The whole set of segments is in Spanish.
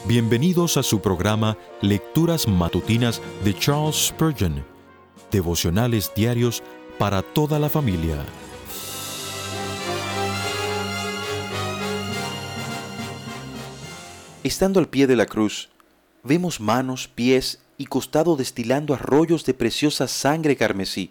Bienvenidos a su programa Lecturas Matutinas de Charles Spurgeon, devocionales diarios para toda la familia. Estando al pie de la cruz, vemos manos, pies y costado destilando arroyos de preciosa sangre carmesí.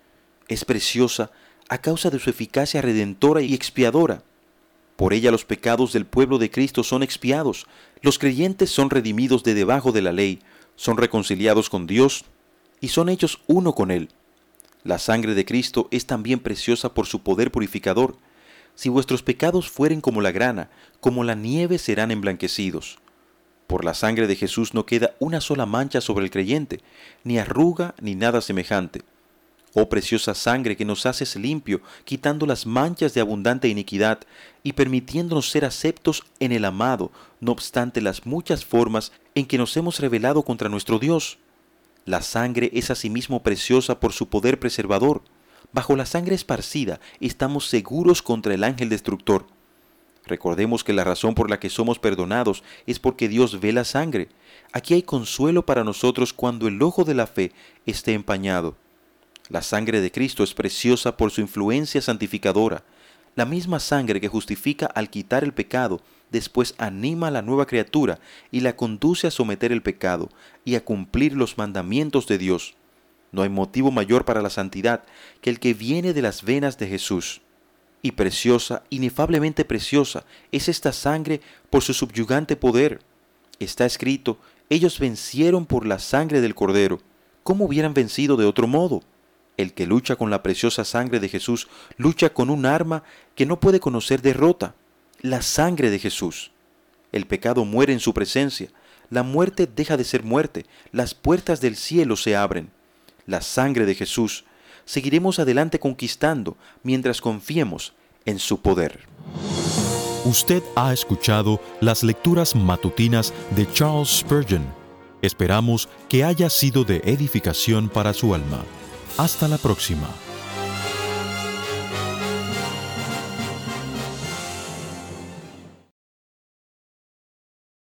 Es preciosa a causa de su eficacia redentora y expiadora. Por ella los pecados del pueblo de Cristo son expiados, los creyentes son redimidos de debajo de la ley, son reconciliados con Dios y son hechos uno con Él. La sangre de Cristo es también preciosa por su poder purificador. Si vuestros pecados fueren como la grana, como la nieve serán emblanquecidos. Por la sangre de Jesús no queda una sola mancha sobre el creyente, ni arruga ni nada semejante. Oh preciosa sangre que nos haces limpio, quitando las manchas de abundante iniquidad y permitiéndonos ser aceptos en el amado, no obstante las muchas formas en que nos hemos rebelado contra nuestro Dios. La sangre es asimismo preciosa por su poder preservador. Bajo la sangre esparcida estamos seguros contra el ángel destructor. Recordemos que la razón por la que somos perdonados es porque Dios ve la sangre. Aquí hay consuelo para nosotros cuando el ojo de la fe esté empañado. La sangre de Cristo es preciosa por su influencia santificadora. La misma sangre que justifica al quitar el pecado, después anima a la nueva criatura y la conduce a someter el pecado y a cumplir los mandamientos de Dios. No hay motivo mayor para la santidad que el que viene de las venas de Jesús. Y preciosa, inefablemente preciosa, es esta sangre por su subyugante poder. Está escrito, ellos vencieron por la sangre del Cordero. ¿Cómo hubieran vencido de otro modo? El que lucha con la preciosa sangre de Jesús lucha con un arma que no puede conocer derrota, la sangre de Jesús. El pecado muere en su presencia, la muerte deja de ser muerte, las puertas del cielo se abren. La sangre de Jesús. Seguiremos adelante conquistando mientras confiemos en su poder. Usted ha escuchado las lecturas matutinas de Charles Spurgeon. Esperamos que haya sido de edificación para su alma. Hasta la próxima.